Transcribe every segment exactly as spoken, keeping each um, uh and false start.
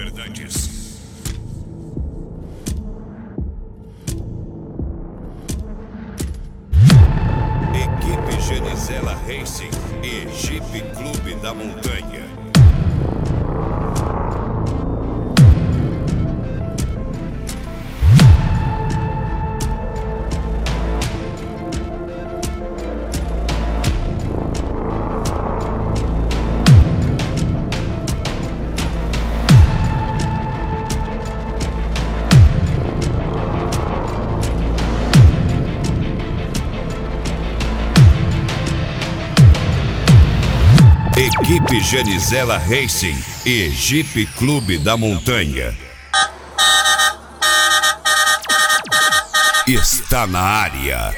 Fernandes. Equipe Genizela Racing e Jeep Clube da Montanha. Equipe Genizela Racing e Jeep Clube da Montanha. Está na área.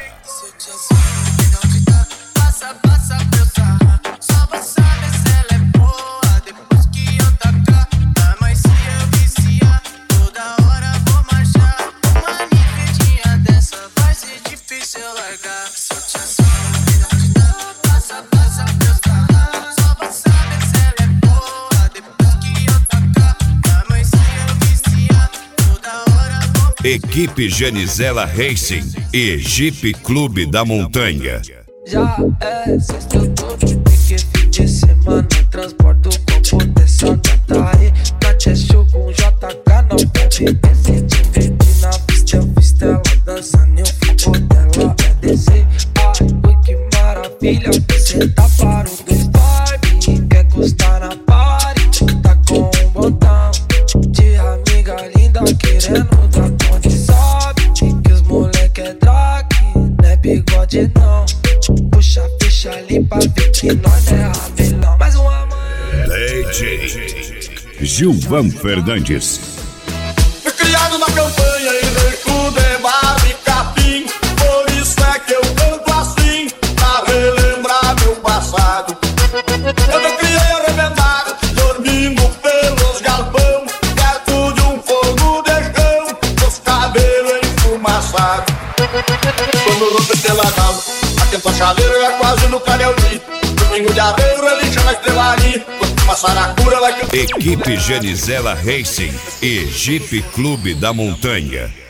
Equipe Genizela Racing e Jeep Clube da Montanha. Já é sexta, eu tô de pique, fim de semana. Transporto com potencial de ataque. Na Cheshire com J K, não pode descer. Te divertir na pista, eu fiz ela dançando. Eu fico dela, é descer. Ai, ui, que maravilha. Você tá para o dois Barbie. Quer custar na party, tá com um botão de amiga linda querendo dar. Bigode não, puxa a ficha ali pra ver que nós é ramelão. Mais uma mãe. D J Gilvan Fernandes. Fui criado na campanha e recuo de barro e capim. Por isso é que eu canto assim, pra relembrar meu passado. Eu me criei arrebentado, dormindo pelos galpão, perto de um fogo de chão, os cabelos enfumaçados. Quando o rompe pela casa, atento a chaleira é quase no Canelli. Domingo de arreio, relixa na estrelaria. Quando uma saracura vai... Equipe Genizela Racing e Jeep Clube da Montanha.